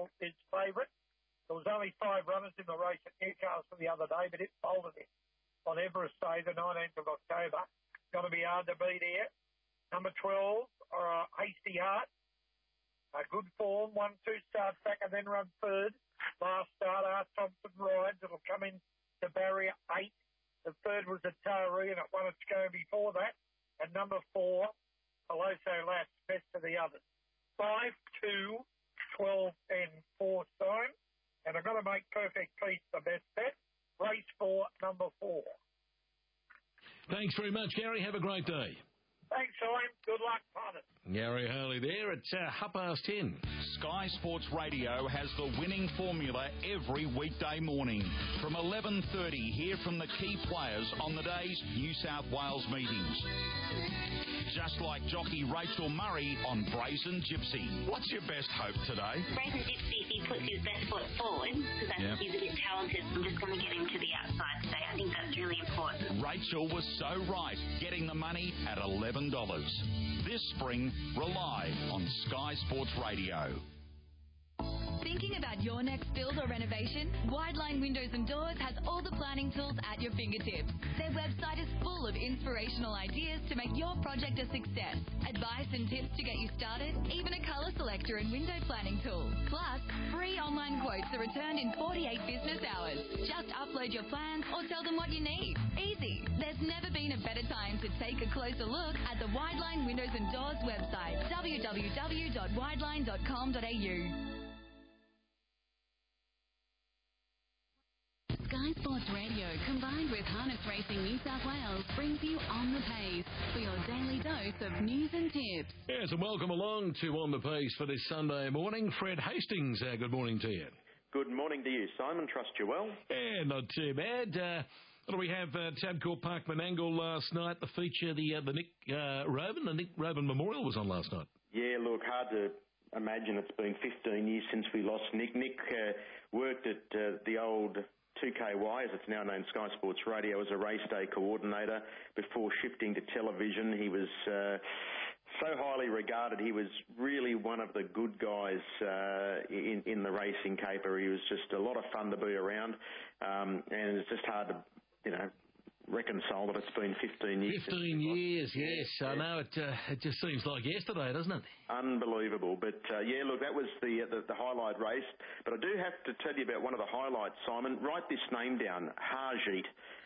is favourite. There was only 5 runners in the race at Newcastle the other day, but it folded it on Everest Day, the 19th of October. Going to be hard to beat here. Number 12, Hasty Heart. Good form, 1-2 starts back and then run third. Last start, Art Thompson rides. It'll come in to barrier 8. The third was a Taree, and it won its go before that. And number 4, Peloso Lass, best of the others. 5, 2, 12, and 4 sign. And I've got to make Perfect Peace the best bet. Race 4, number 4. Thanks very much, Gary. Have a great day. Thanks, Simon. Good luck, punters. Gary Harley there at 10:30. Sky Sports Radio has the winning formula every weekday morning. From 11:30, hear from the key players on the day's New South Wales meetings. Just like jockey Rachel Murray on Brazen Gypsy. What's your best hope today? Brazen Gypsy, if he puts his best foot forward, because he's a bit talented, I'm just going to get him to the outside today. I think that's really important. Rachel was so right, getting the money at $11. This spring, rely on Sky Sports Radio. Thinking about your next build or renovation? Wideline Windows and Doors has all the planning tools at your fingertips. Their website is full of inspirational ideas to make your project a success. Advice and tips to get you started, even a colour selector and window planning tool. Plus, free online quotes are returned in 48 business hours. Just upload your plans or tell them what you need. Easy. There's never been a better time to take a closer look at the Wideline Windows and Doors website, www.wideline.com.au. Sky Sports Radio, combined with Harness Racing New South Wales, brings you On the Pace for your daily dose of news and tips. Yes, and welcome along to On the Pace for this Sunday morning. Fred Hastings, good morning to you. Good morning to you, Simon. Trust you well. Yeah, not too bad. What do we have? Tabcorp Park Menangle last night. The feature, the Nick Robin. The Nick Robin Memorial was on last night. Yeah, look, hard to imagine it's been 15 years since we lost Nick. Nick worked at the old 2KY, as it's now known, Sky Sports Radio, as a race day coordinator before shifting to television. He was so highly regarded. He was really one of the good guys in the racing caper. He was just a lot of fun to be around, and it's just hard to, reconcile that it's been 15 years. 15 years, yes. I know, it just seems like yesterday, doesn't it? Unbelievable. But, look, that was the highlight race. But I do have to tell you about one of the highlights, Simon. Write this name down, Harjeet,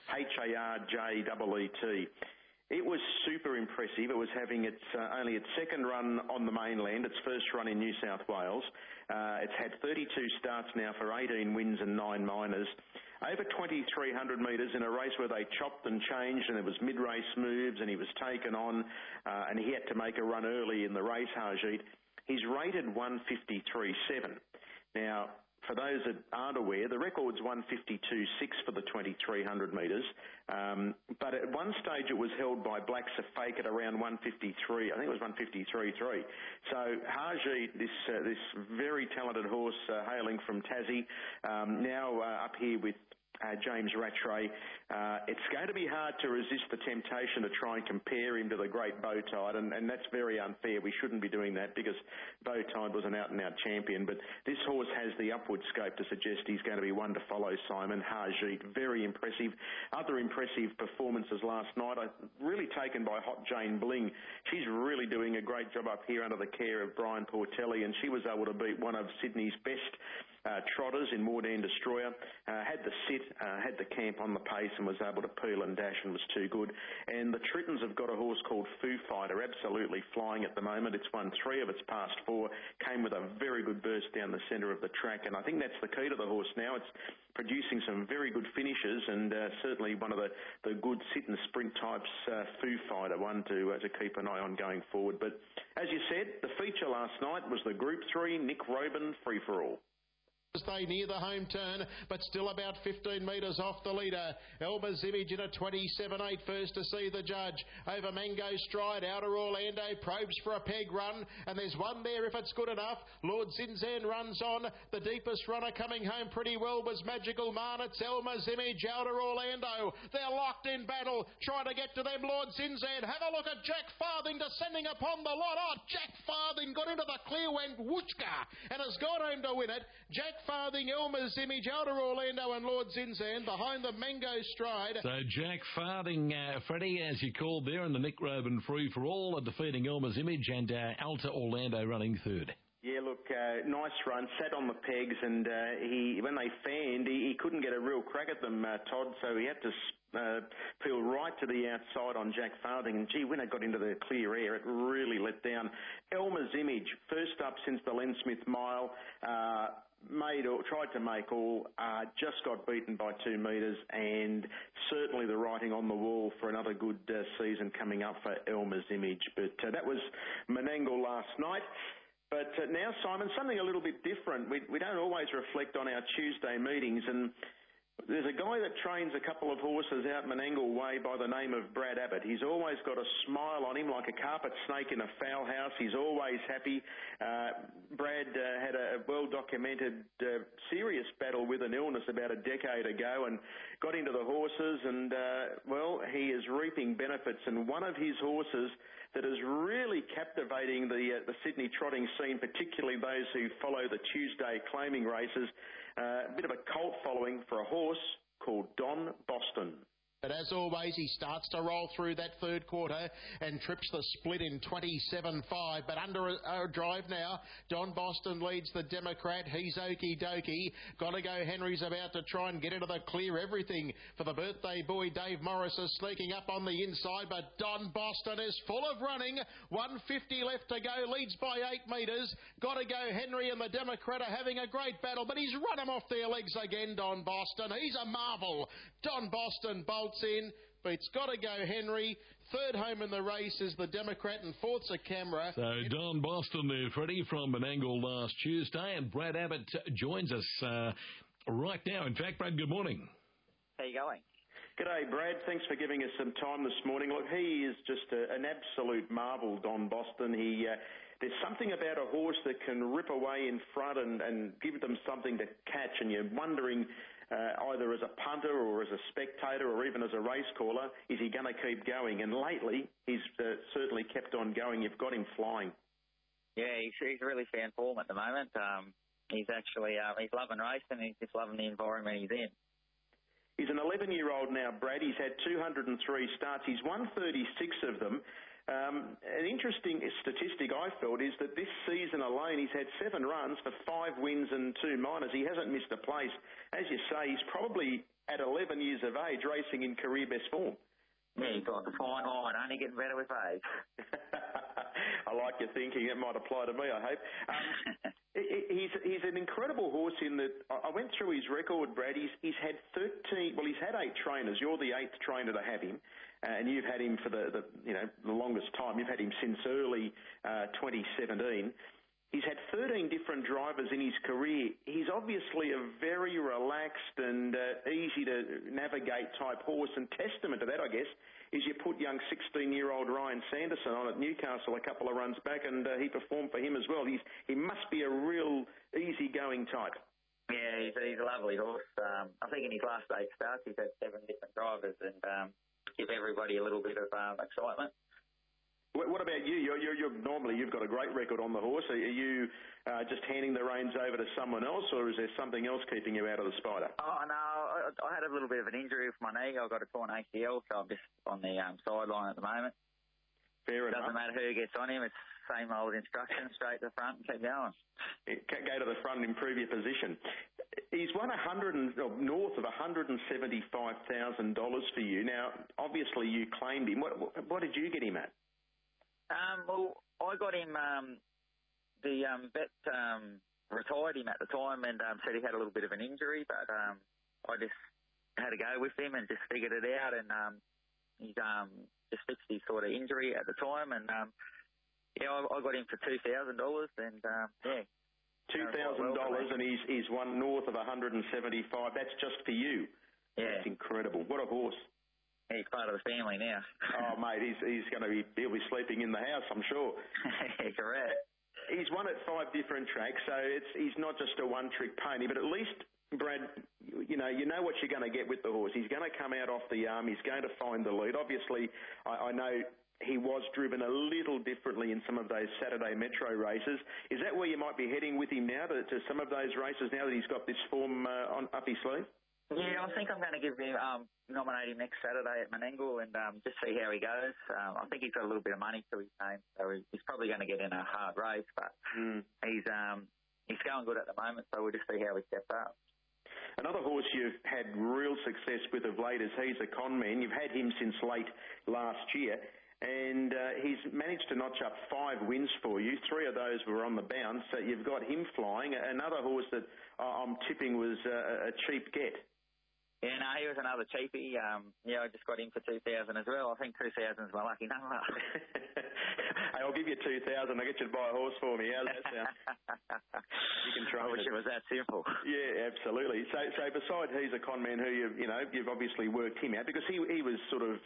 Harjeet. It was super impressive. It was having only its second run on the mainland, its first run in New South Wales. It's had 32 starts now for 18 wins and 9 minors. Over 2,300 metres in a race where they chopped and changed, and it was mid-race moves, and he was taken on, and he had to make a run early in the race, Harjeet. He's rated 153.7. Now, for those that aren't aware, the record's 152.6 for the 2,300 metres, but at one stage it was held by Black Safake at around 153. I think it was 153.3. So Harjeet, this very talented horse hailing from Tassie, now up here with James Rattray. It's going to be hard to resist the temptation to try and compare him to the great Bowtide, and that's very unfair. We shouldn't be doing that because Bowtide was an out-and-out champion, but this horse has the upward scope to suggest he's going to be one to follow, Simon. Harjeet, very impressive. Other impressive performances last night, really taken by Hot Jane Bling. She's really doing a great job up here under the care of Brian Portelli, and she was able to beat one of Sydney's best trotters in Morden Destroyer, had the sit, had the camp on the pace and was able to peel and dash and was too good. And the Trittons have got a horse called Foo Fighter, absolutely flying at the moment. It's won 3 of its past 4, came with a very good burst down the centre of the track, and I think that's the key to the horse now. It's producing some very good finishes, and certainly one of the good sit and sprint types, Foo Fighter, one to keep an eye on going forward. But as you said, the feature last night was the Group 3 Nick Robin Free for All. as they near the home turn, but still about 15 metres off the leader. Elmer's Image in a 27.8 first to see the judge. Over Mango Stride, Outer Orlando probes for a peg run, and there's one there if it's good enough. Lord Zinzan runs on. The deepest runner coming home pretty well was Magical Man. It's Elmer's Image, Outer Orlando. They're locked in battle, trying to get to them. Lord Zinzan, have a look at Jack Farthing descending upon the lot. Oh, Jack Farthing got into the clear, went whooshka, and has got home to win it. Jack Farthing, Elmer's Image, Outer Orlando and Lord Zinzan behind the Mango Stride. So Jack Farthing, Freddie, as you called there, and the Nick Robin Free for All, defeating Elmer's Image, and Outer Orlando running third. Yeah, look, nice run, sat on the pegs, and when they fanned, he couldn't get a real crack at them, Todd, so he had to peel right to the outside on Jack Farthing, and gee, when it got into the clear air, it really let down. Elmer's Image, first up since the Len Smith Mile, tried to make all, just got beaten by 2 metres, and certainly the writing on the wall for another good season coming up for Elmer's Image. But that was Menangle last night. But now, Simon, something a little bit different. We don't always reflect on our Tuesday meetings, and there's a guy that trains a couple of horses out Menangle Way by the name of Brad Abbott. He's always got a smile on him like a carpet snake in a fowl house. He's always happy. Brad had a well-documented serious battle with an illness about a decade ago and got into the horses, and, he is reaping benefits. And one of his horses that is really captivating the Sydney trotting scene, particularly those who follow the Tuesday claiming races. A bit of a cult following for a horse called Don Boston. But as always, he starts to roll through that third quarter and trips the split in 27.5. But under a drive now, Don Boston leads the Democrat. He's okie dokie. Got to go. Henry's about to try and get into the clear. Everything for the birthday boy. Dave Morris is sneaking up on the inside, but Don Boston is full of running. 150 left to go. Leads by 8 metres. Got to go. Henry and the Democrat are having a great battle, but he's run them off their legs again, Don Boston. He's a marvel. Don Boston bolts in, but it's got to go Henry. Third home in the race is the Democrat, and fourth's a Camera. So Don Boston there, Freddie, from Menangle last Tuesday, and Brad Abbott joins us right now. In fact, Brad, good morning. How you going? G'day, Brad. Thanks for giving us some time this morning. Look, he is just an absolute marvel, Don Boston. There's something about a horse that can rip away in front and give them something to catch, and you're wondering either as a punter or as a spectator or even as a race caller, is he going to keep going? And lately, he's certainly kept on going. You've got him flying. Yeah, he's really found form at the moment. He's actually he's loving racing. He's just loving the environment he's in. He's an 11-year-old now, Brad. He's had 203 starts. He's won 36 of them. An interesting statistic I felt is that this season alone he's had 7 runs for 5 wins and 2 minors. He hasn't missed a place. As you say, he's probably at 11 years of age racing in career best form. Yeah, he's got the fine line, only getting better with age. I like your thinking. It might apply to me, I hope. He's an incredible horse in that I went through his record, Brad. He's had 13. Well, he's had 8 trainers. You're the 8th trainer to have him, and you've had him for the longest time. You've had him since early 2017. He's had 13 different drivers in his career. He's obviously a very relaxed and easy to navigate type horse, and testament to that, I guess, is you put young 16-year-old Ryan Sanderson on at Newcastle a couple of runs back, and he performed for him as well. He must be a real easy-going type. Yeah, he's a lovely horse. I think in his last 8 starts, he's had 7 different drivers and give everybody a little bit of excitement. What about you? Normally you've got a great record on the horse. Are you just handing the reins over to someone else, or is there something else keeping you out of the Spider? Oh, no, I had a little bit of an injury with my knee. I got a torn ACL, so I'm just on the sideline at the moment. Fair enough. Doesn't matter who gets on him. It's the same old instructions, straight to the front and keep going. Go to the front and improve your position. He's won north of $175,000 for you. Now, obviously you claimed him. What did you get him at? Well, I got him, the vet retired him at the time and said he had a little bit of an injury, but I just had to go with him and just figured it out, and he's just fixed his sort of injury at the time, and I got him for $2,000, and yeah. $2,000, and he's won north of 175. That's just for you. Yeah. That's incredible. What a horse. He's part of the family now. Oh, mate, he'll be sleeping in the house, I'm sure. Correct. He's won at 5 different tracks, so he's not just a one-trick pony, but at least, Brad, you know what you're going to get with the horse. He's going to come out off the arm. He's going to find the lead. Obviously, I know he was driven a little differently in some of those Saturday Metro races. Is that where you might be heading with him now, to some of those races now that he's got this form up his sleeve? Yeah, I think I'm going to give him, nominate him next Saturday at Menangle and just see how he goes. I think he's got a little bit of money to his name, so he's probably going to get in a hard race, but he's going good at the moment, so we'll just see how he steps up. Another horse you've had real success with of late is He's a Con Man. You've had him since late last year, and he's managed to notch up 5 wins for you. 3 of those were on the bounce, so you've got him flying. Another horse that I'm tipping was a cheap get. Yeah, no, he was another cheapie. I just got him for 2,000 as well. I think 2,000 is my lucky number. Hey, I'll give you 2,000. I'll get you to buy a horse for me. How's that sound? You can try. I wish it was that simple. Yeah, absolutely. So besides He's a Con Man, who you've obviously worked him out because he was sort of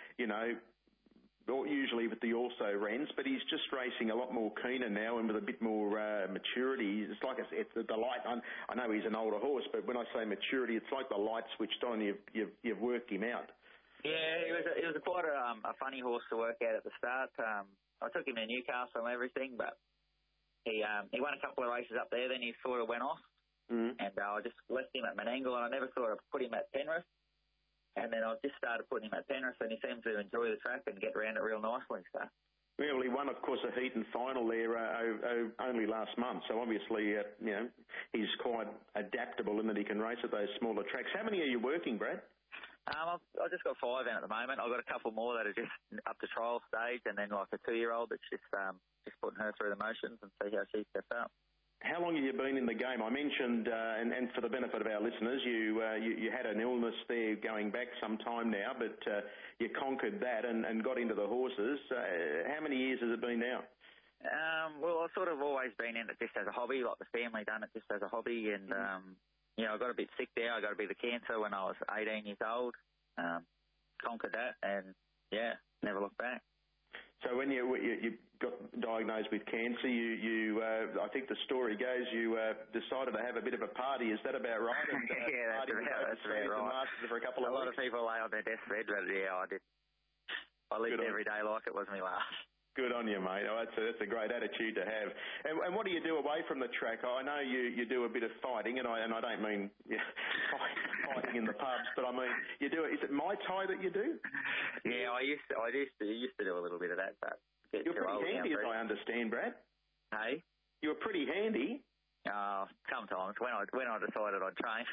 usually with the also rents, but he's just racing a lot more keener now and with a bit more maturity. It's like it's the light. I know he's an older horse, but when I say maturity, it's like the light switched on. You've worked him out. Yeah, it was quite a funny horse to work out at the start. I took him to Newcastle and everything, but he won a couple of races up there. Then he sort of went off, and I just left him at Menangle, and I never thought I'd put him at Penrith. And then I just started putting him at Penrith, and he seems to enjoy the track and get around it real nicely. So. Well, he won, of course, a heat and final there only last month. So obviously, he's quite adaptable in that he can race at those smaller tracks. How many are you working, Brad? I've just got 5 in at the moment. I've got a couple more that are just up to trial stage, and then like a 2-year-old that's just putting her through the motions and see how she steps up. How long have you been in the game? I mentioned, and for the benefit of our listeners, you had an illness there going back some time now, but you conquered that and got into the horses. How many years has it been now? Well, I've sort of always been in it just as a hobby, like the family done it just as a hobby, and I got a bit sick there. I got a bit of cancer when I was 18 years old. Conquered that, and never looked back. So when you got diagnosed with cancer, you I think the story goes you decided to have a bit of a party. Is that about right? And, yeah, that's about right. Lasted for a lot of people lay on their deathbed, but I did. I lived every day like it was my last. Good on you, mate. Oh, that's a great attitude to have. And what do you do away from the track? I know you do a bit of fighting, and I don't mean fighting in the pubs, but I mean you do. Is it Muay Thai that you do? Yeah, I used to do a little bit of that, but you're pretty handy, as I understand, Brad. Hey, you were pretty handy. Sometimes when I decided I'd train.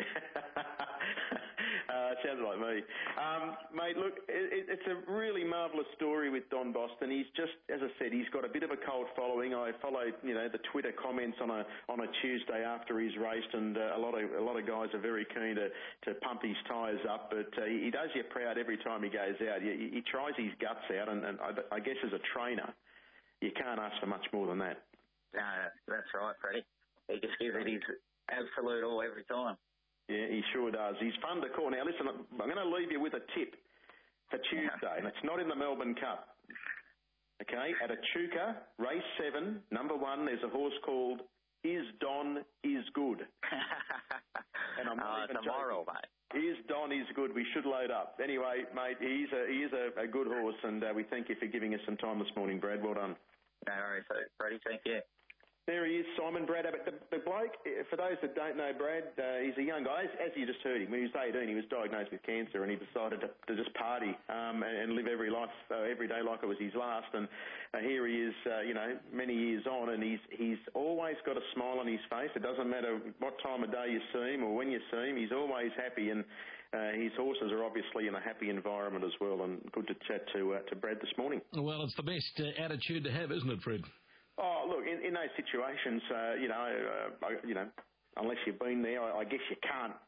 Sounds like me. Mate, look, it's a really marvellous story with Don Boston. He's just, as I said, he's got a bit of a cult following. I followed, the Twitter comments on a Tuesday after he's raced, and a lot of guys are very keen to pump his tyres up. But he does you proud every time he goes out. He tries his guts out, and I guess as a trainer, you can't ask for much more than that. No, that's right, Freddie. He just gives it his absolute all every time. Yeah, he sure does. He's fun to call. Now, listen, I'm going to leave you with a tip for Tuesday, and it's not in the Melbourne Cup. Okay, at Echuca, race 7, number 1, there's a horse called Is Don Is Good. And I'm not even tomorrow, mate. Is Don Is Good. We should load up. Anyway, mate, he is a good horse, and we thank you for giving us some time this morning, Brad. Well done. No worries, Freddie. Thank you. There he is, Simon Brad Abbott. The bloke, for those that don't know Brad, he's a young guy. As you just heard him, when he was 18, he was diagnosed with cancer, and he decided to just party and live every day like it was his last. And here he is, many years on, and he's always got a smile on his face. It doesn't matter what time of day you see him or when you see him, he's always happy. And his horses are obviously in a happy environment as well. And good to chat to Brad this morning. Well, it's the best attitude to have, isn't it, Fred? Oh, look, in those situations, unless you've been there, I guess you can't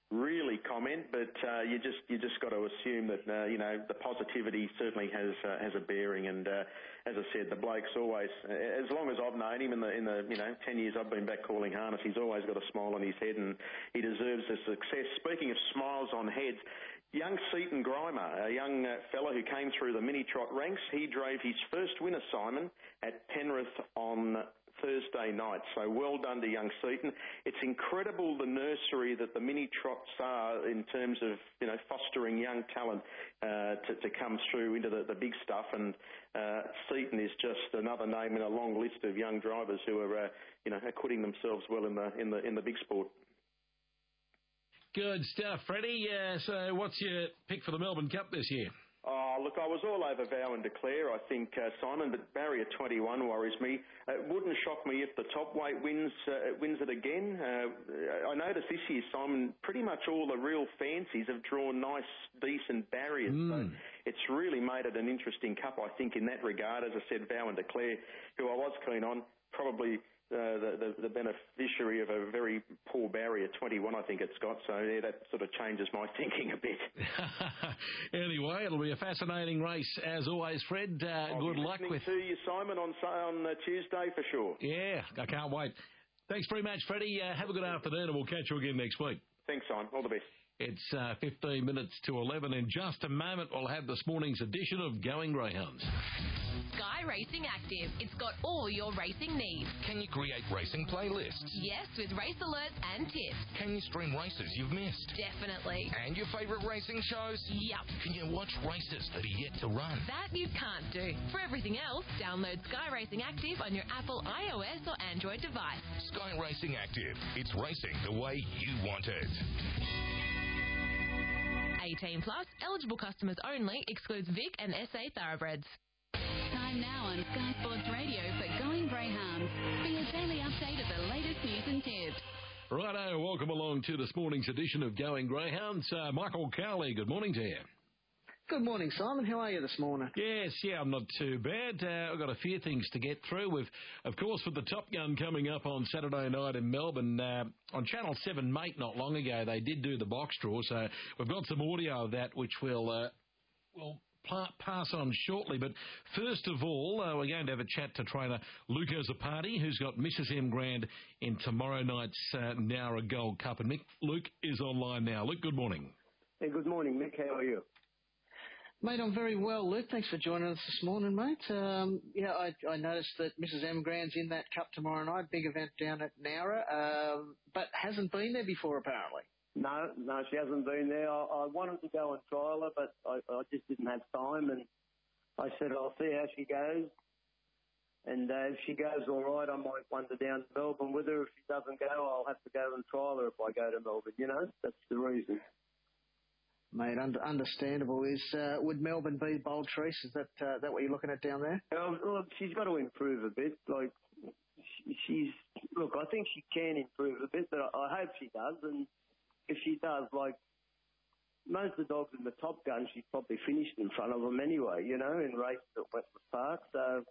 really comment, but you just got to assume that the positivity certainly has a bearing. And as I said, the bloke's always, as long as I've known him in the 10 years I've been back calling harness, he's always got a smile on his head, and he deserves the success. Speaking of smiles on heads, young Seaton Grimer, a young fella who came through the mini trot ranks, he drove his first winner, Simon, at Penrith on Thursday night. So well done to young Seaton. It's incredible the nursery that the mini trots are in terms of fostering young talent to come through into the big stuff. And Seaton is just another name in a long list of young drivers who are acquitting themselves well in the big sport. Good stuff, Freddie. So what's your pick for the Melbourne Cup this year? Oh, look, I was all over Vow and Declare, I think, Simon, but Barrier 21 worries me. It wouldn't shock me if the top weight wins it again. I noticed this year, Simon, pretty much all the real fancies have drawn nice, decent barriers. So it's really made it an interesting cup, I think, in that regard. As I said, Vow and Declare, who I was keen on, probably the beneficiary of a very poor Barrier 21, I think it's got. So, yeah, that sort of changes my thinking a bit. Anyway, it'll be a fascinating race, as always, Fred. Good luck with... to you, Simon, on Tuesday for sure. Yeah, I can't wait. Thanks very much, Freddie. Have a good afternoon, and we'll catch you again next week. Thanks, Simon. All the best. It's 15 minutes to 11. In just a moment, we'll have this morning's edition of Going Greyhounds. Sky Racing Active. It's got all your racing needs. Can you create racing playlists? Yes, with race alerts and tips. Can you stream races you've missed? Definitely. And your favourite racing shows? Yep. Can you watch races that are yet to run? That you can't do. For everything else, download Sky Racing Active on your Apple iOS or Android device. Sky Racing Active. It's racing the way you want it. 18 plus, eligible customers only, excludes Vic and SA Thoroughbreds. Time now on Sky Sports Radio for Going Greyhounds for your daily update of the latest news and tips. Righto, welcome along to this morning's edition of Going Greyhounds. Michael Cowley, good morning to you. Good morning, Simon. How are you this morning? Yes, I'm not too bad. I've got a few things to get through. Of course, with the Top Gun coming up on Saturday night in Melbourne, on Channel 7, mate, not long ago, they did do the box draw, so we've got some audio of that, which we'll pass on shortly. But first of all, we're going to have a chat to trainer Luke Zappati, who's got Mrs. M Grand in tomorrow night's Nowra Gold Cup. And Luke is online now. Luke, good morning. Hey, good morning, Mick. How are you? Mate, I'm very well, Luke. Thanks for joining us this morning, mate. I noticed that Mrs. M Grand's in that cup tomorrow night, big event down at Nowra, but hasn't been there before, apparently. No, she hasn't been there. I wanted to go and trial her, but I just didn't have time, and I said I'll see how she goes. And if she goes all right, I might wander down to Melbourne with her. If she doesn't go, I'll have to go and trial her if I go to Melbourne, That's the reason. Mate, understandable. Would Melbourne be Bold Trease? Is that what you're looking at down there? Look, she's got to improve a bit. Like, I think she can improve a bit, but I hope she does. And if she does, like most of the dogs in the Top Gun, she's probably finished in front of them anyway, in races at Wentworth Park. So,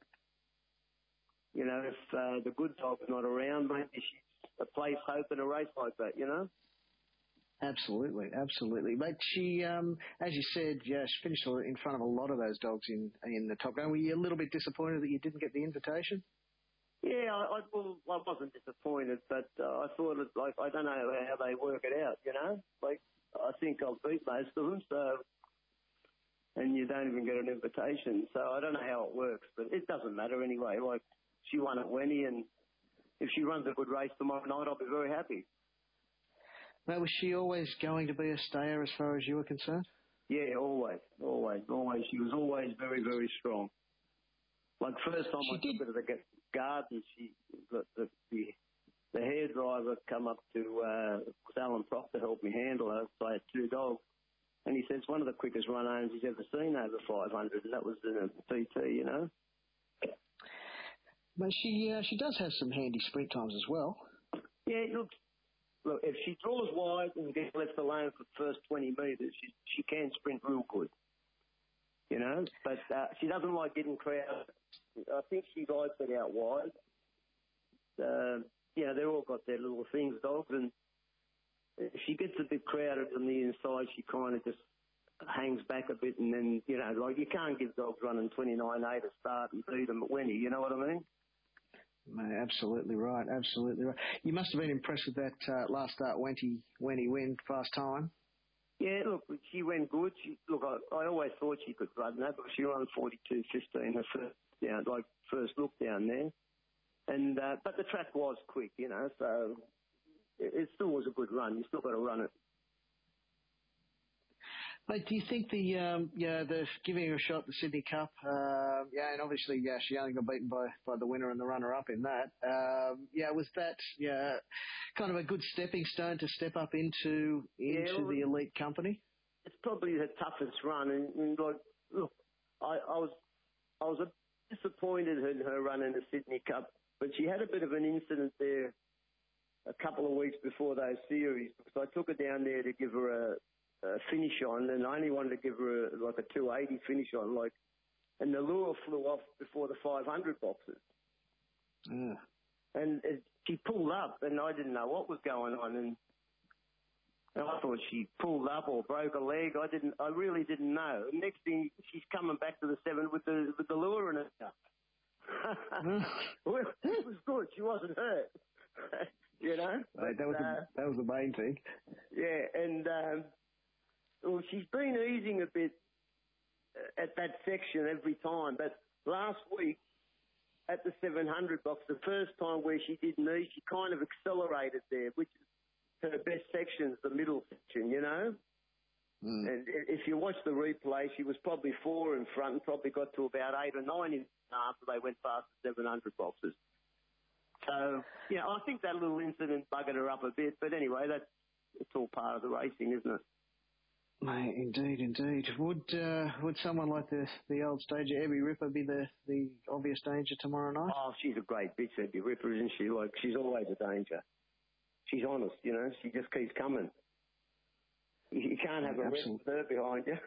if the good dog's not around, maybe she's a place hope in a race like that, Absolutely. Mate, she, as you said, she finished in front of a lot of those dogs in the Top Gun. Were you a little bit disappointed that you didn't get the invitation? Yeah, I wasn't disappointed, but I thought, I don't know how they work it out, Like, I think I'll beat most of them, so, and you don't even get an invitation. So I don't know how it works, but it doesn't matter anyway. Like, she won at Wenny, and if she runs a good race tomorrow night, I'll be very happy. Now, was she always going to be a stayer as far as you were concerned? Yeah, always. She was always very, very strong. Like, first time I took her to the garden, the hairdriver come up to Alan Proctor to help me handle her, so I had two dogs. And he says, one of the quickest run homes he's ever seen over 500, and that was in a PT, But she does have some handy sprint times as well. Yeah, Look, if she draws wide and gets left alone for the first 20 metres, she can sprint real good, But she doesn't like getting crowded. I think she likes it out wide. They've all got their little things, dogs, and if she gets a bit crowded on the inside, she kind of just hangs back a bit, and then, you know, like you can't give dogs running 29.8 a start and beat them at Wenny, you know what I mean? Mate, absolutely right, absolutely right. You must have been impressed with that last start Wenny win, fast time. Yeah, look, she went good. I always thought she could run that, but she ran 42.15 her first look down there. And but the track was quick, you know, so it still was a good run. You still got to run it. Mate, do you think the giving her a shot at the Sydney Cup, and obviously, she only got beaten by the winner and the runner-up in that. Was that kind of a good stepping stone to step up into the elite company? It's probably the toughest run, and like, look, I was a bit disappointed in her run in the Sydney Cup, but she had a bit of an incident there a couple of weeks before those series, because I took her down there to give her a finish on, and I only wanted to give her a 280 finish on, and the lure flew off before the 500 boxes. Yeah. And she pulled up, and I didn't know what was going on, and I thought she pulled up or broke a leg. I really didn't know. Next thing, she's coming back to the 7 with the lure in her cup. Well, it was good. She wasn't hurt. You know? Right, that was the main thing. Yeah, and well, she's been easing a bit at that section every time, but last week at the 700 box, the first time where she didn't ease, she kind of accelerated there, which is her best section, the middle section, you know? Mm. And if you watch the replay, she was probably 4 in front and probably got to about 8 or 9 in after they went past the 700 boxes. So, yeah, I think that little incident buggered her up a bit, but anyway, it's all part of the racing, isn't it? Mate, indeed. Would someone like the old stager Abby Ripper be the obvious danger tomorrow night? Oh, she's a great bitch, Abby Ripper, isn't she? Like, she's always a danger. She's honest, you know. She just keeps coming. You can't have a rest with her behind you.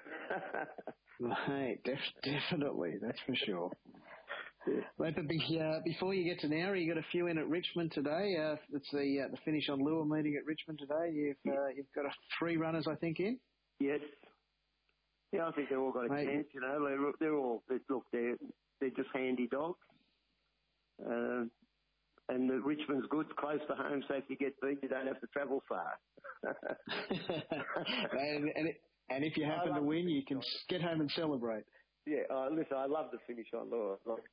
Mate, definitely, that's for sure. Mate, but before you get to Nowra, you got a few in at Richmond today. It's the finish on lure meeting at Richmond today. You've got 3 runners, I think, in. Yes. Yeah, I think they've all got a chance. You know, they're just handy dogs. And the Richmond's good, close to home, so if you get beat, you don't have to travel far. and if you happen to win, you can get home and celebrate. Yeah, listen, I love the finish on lure. Like,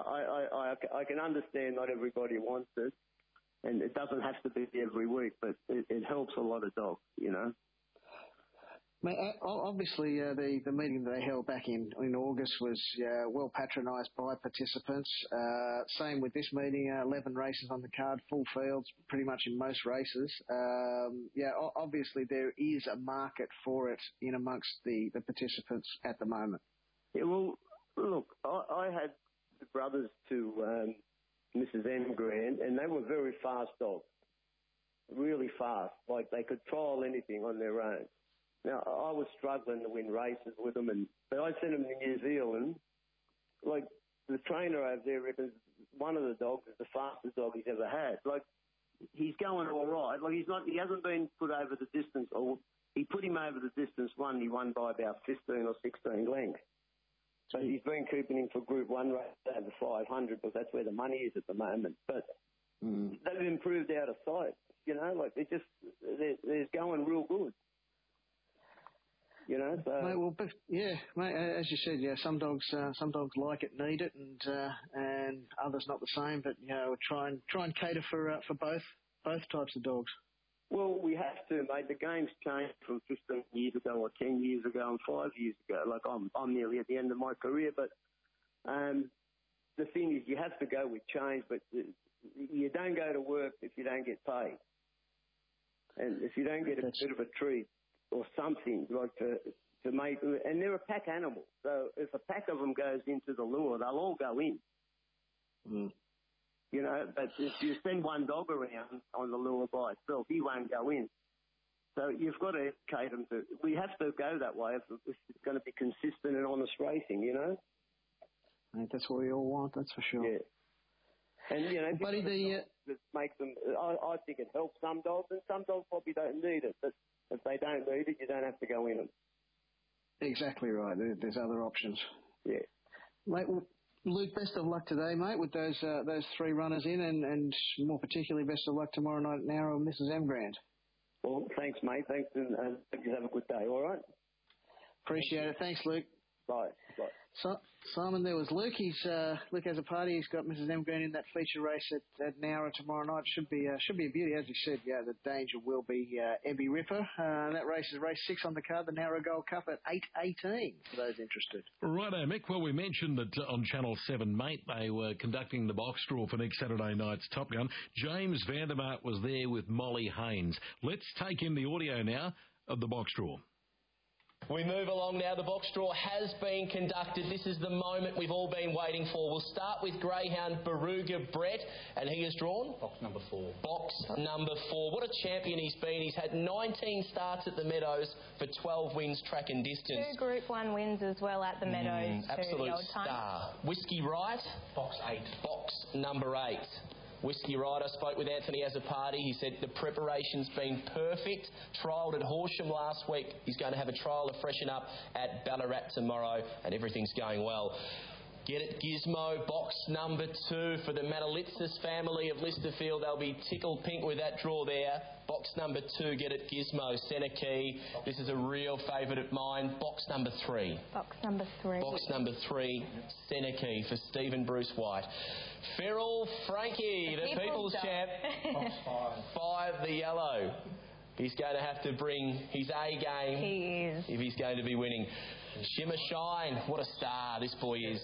I can understand not everybody wants it, and it doesn't have to be every week, but it helps a lot of dogs, you know. Mate, obviously, the meeting that they held back in August was well patronised by participants. Same with this meeting, 11 races on the card, full fields pretty much in most races. Obviously there is a market for it in amongst the participants at the moment. Yeah, well, look, I had the brothers to Mrs. M. Grand, and they were very fast dogs, really fast. Like, they could trial anything on their own. Now, I was struggling to win races with them, but I sent them to New Zealand. Like, the trainer over there reckons one of the dogs is the fastest dog he's ever had. Like, he's going all right. Like, he hasn't been put over the distance, or he put him over the distance one, he won by about 15 or 16 lengths. So he's been keeping him for Group 1 races over 500, because that's where the money is at the moment. But they've improved out of sight, you know, like they're going real good. You know, so. Mate, as you said, some dogs like it, need it, and others not the same. But try and cater for both types of dogs. Well, we have to, mate. The game's changed from 15 years ago, or 10 years ago, and 5 years ago. Like, I'm nearly at the end of my career, but the thing is, you have to go with change, but you don't go to work if you don't get paid, and if you don't get a bit of a treat or something, like to make, and they're a pack animal. So if a pack of them goes into the lure, they'll all go in. Mm. You know, but if you send one dog around on the lure by itself, he won't go in. So you've got to educate them to. We have to go that way if it's going to be consistent and honest racing, you know. Mate, that's what we all want. That's for sure. Yeah. And, that makes them, I think it helps some dogs, and some dogs probably don't need it. But if they don't need it, you don't have to go in them. Exactly right. There's other options. Yeah. Mate, well, Luke, best of luck today, mate, with those 3 runners in, and more particularly best of luck tomorrow night at Nowra with Mrs. M. Grand. Well, thanks, mate. Thanks, and you have a good day, all right? Appreciate it. Thanks, Luke. Bye. Bye. So, Simon, there was Luke. Luke has a party. He's got Mrs. M. Green in that feature race at Nowra tomorrow night. Should be a beauty, as you said. Yeah, the danger will be Ebby Ripper. That race is race 6 on the card, the Nowra Gold Cup at 8:18 for those interested. Righto, Mick. Well, we mentioned that on Channel 7, mate, they were conducting the box draw for next Saturday night's Top Gun. James Vandermark was there with Molly Haynes. Let's take in the audio now of the box draw. We move along now. The box draw has been conducted. This is the moment we've all been waiting for. We'll start with greyhound Baruga Brett, and he has drawn box number 4. Box number 4. What a champion he's been. He's had 19 starts at the Meadows for 12 wins track and distance. 2 Group 1 wins as well at the Meadows. Absolute star. Whiskey Right. Box 8. Box number 8. Whiskey Rider spoke with Anthony as a party. He said the preparation's been perfect. Trialled at Horsham last week. He's going to have a trial to freshen up at Ballarat tomorrow, and everything's going well. Get It Gizmo, box number 2 for the Manalitsis family of Listerfield. They'll be tickled pink with that draw there. Box number 2, Get It Gizmo, Centre Key. This is a real favourite of mine. Box number 3. Box number 3. Box number 3, Centre Key for Stephen Bruce White. Feral Frankie, the People's Champ. Box 5, the yellow. He's going to have to bring his A game. He is. If he's going to be winning. Shimmer Shine, what a star this boy is.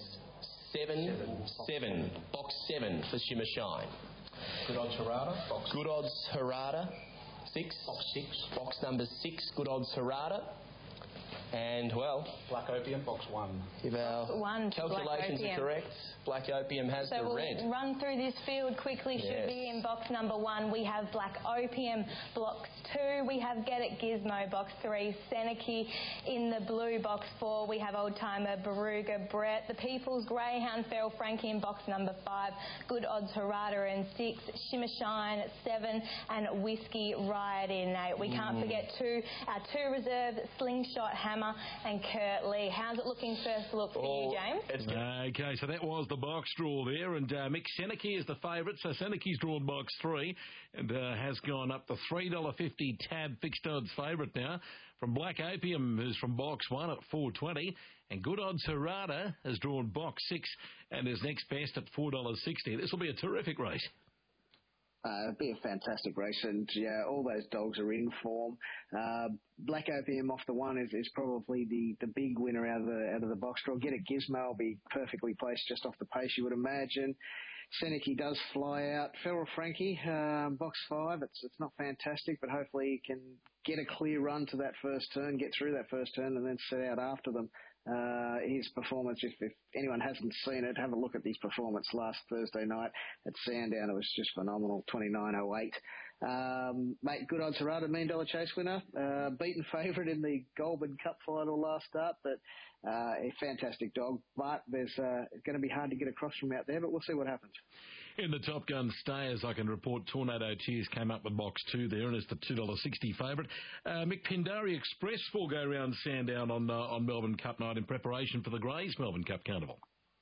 7. Box 7 for Shimmer Shine. Good Odds Harada. Good Odds Harada. 6. Box 6. Box number 6, Good Odds Harada. And, well... Black Opium, box 1. If our calculations are correct, Black Opium has the red. So we'll run through this field quickly. Yes. Should be in box number 1. We have Black Opium, box 2. We have Get It Gizmo, box 3. Seneca in the blue, box 4. We have Old Timer Baruga Brett. The People's Greyhound, Feral Frankie in box number 5. Good Odds Harada in 6. Shimmer Shine at 7. And Whiskey Riot in 8. We can't forget our 2 reserves, Slingshot Hammer and Kurt Lee. How's it looking first look for you, James? Okay, so that was the box draw there, and Mick Seneca is the favourite, so Seneca's drawn box 3 and has gone up to $3.50 tab fixed odds favourite now from Black Opium, who's from box 1 at $4.20, and Good Odds Harada has drawn box 6 and is next best at $4.60. This will be a terrific race. It'd be a fantastic race, and yeah, all those dogs are in form. Black Opium off the 1 is probably the big winner out of the box draw. Get It Gizmo will be perfectly placed just off the pace, you would imagine. Seneca does fly out. Feral Frankie, box 5. It's not fantastic, but hopefully he can get a clear run to that first turn, get through that first turn, and then set out after them. His performance, if anyone hasn't seen it, have a look at his performance last Thursday night at Sandown. It was just phenomenal, 29.08. Mate, Good Odds Harada, $1 Million Chase winner, beaten favourite in the Goulburn Cup final last start, but a fantastic dog. But there's going to be hard to get across from out there, but we'll see what happens. In the Top Gun stayers, I can report Tornado Tears came up with box 2 there and is the $2.60 favourite. Mick, Pindari Express will go round Sandown on Melbourne Cup night in preparation for the Greys Melbourne Cup Carnival.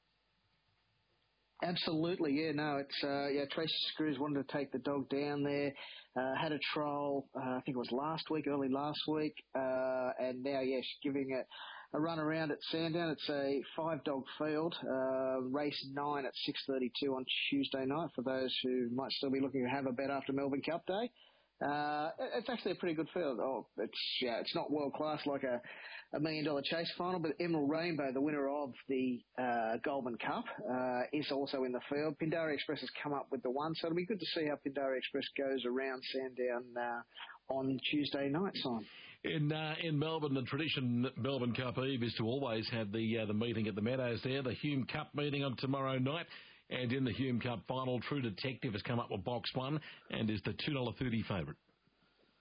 Absolutely, yeah, no, it's, Tracy Screws wanted to take the dog down there, had a trial, I think it was early last week, and now, she's giving it a run around at Sandown. It's a 5-dog field, race 9 at 6:32 on Tuesday night for those who might still be looking to have a bet after Melbourne Cup Day. It's actually a pretty good field. It's not world class like a $1 Million Chase final, but Emerald Rainbow, the winner of the Goulburn Cup, is also in the field. Pindari Express has come up with the 1, so it'll be good to see how Pindari Express goes around Sandown on Tuesday night, Simon. In Melbourne, the tradition Melbourne Cup Eve is to always have the meeting at the Meadows there, the Hume Cup meeting on tomorrow night. And in the Hume Cup final, True Detective has come up with box 1 and is the $2.30 favourite.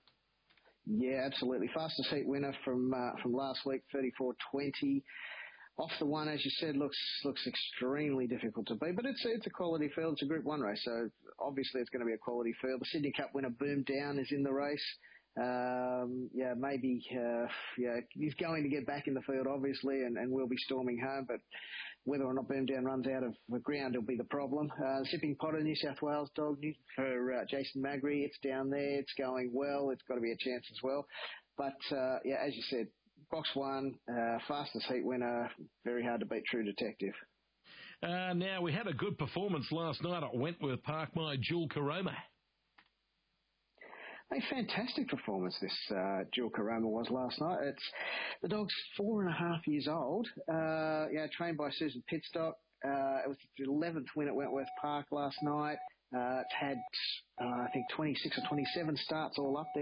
Yeah, absolutely. Fastest heat winner from last week, 34.20. off the one, as you said, looks extremely difficult to beat. But it's a quality field. It's a Group 1 race, so obviously it's going to be a quality field. The Sydney Cup winner, Boom Down, is in the race. He's going to get back in the field, obviously, and will be storming home, but whether or not Boom Down runs out of the ground will be the problem. Zipping Potter, New South Wales dog for Jason Magri. It's down there. It's going well. It's got to be a chance as well. But, as you said, Box 1, fastest heat winner, very hard to beat, True Detective. Now, we had a good performance last night at Wentworth Park by Jewel Karoma. A fantastic performance this Jewel Karoma was last night. The dog's 4.5 years old, trained by Susan Pitstock. It was the 11th win at Wentworth Park last night. It's had, I think, 26 or 27 starts all up there.